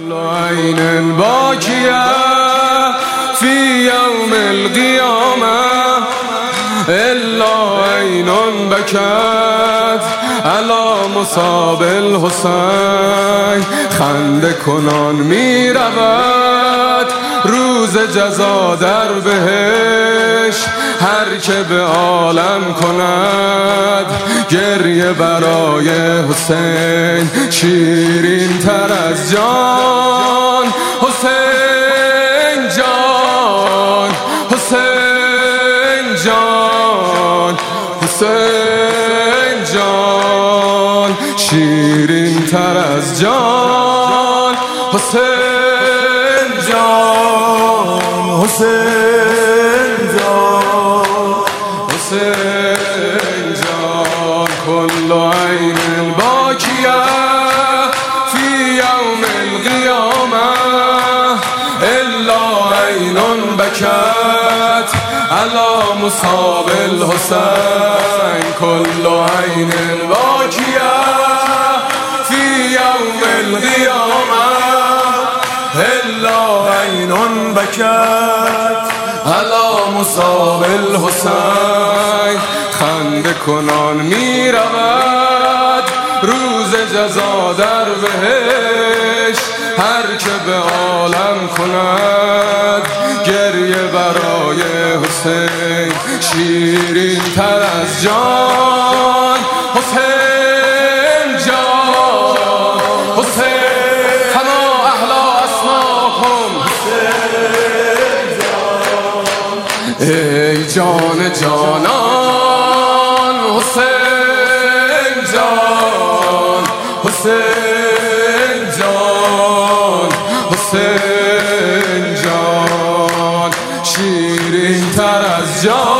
كل عين باكية في يوم القيامة إلا عين بكت على مصاب الحسین. خنده کنان می رود روز جزا در بهشت، هر که به عالم کند گریه برای حسین. شیرین تر از جان حسین جان، حسین جان، حسین جان. شیرین تر از جان حسین جان، حسین جان، حسین جان. كل عين باكية في يوم القيامة إلا عين بكت على مصاب الحسين. كل عين باكية في يوم القيامة إلا عين بكت على مصاب الحسین. خنده کنان می رود روز جزا در بهشت، هر که به عالم کند گریه برای حسین. شیرین تر از جان حسین جان، حسین. کما احلا اسماکم حسین جان. ای جان جانان حسین جان، حسین جان، حسین جان. شیرین تر از جان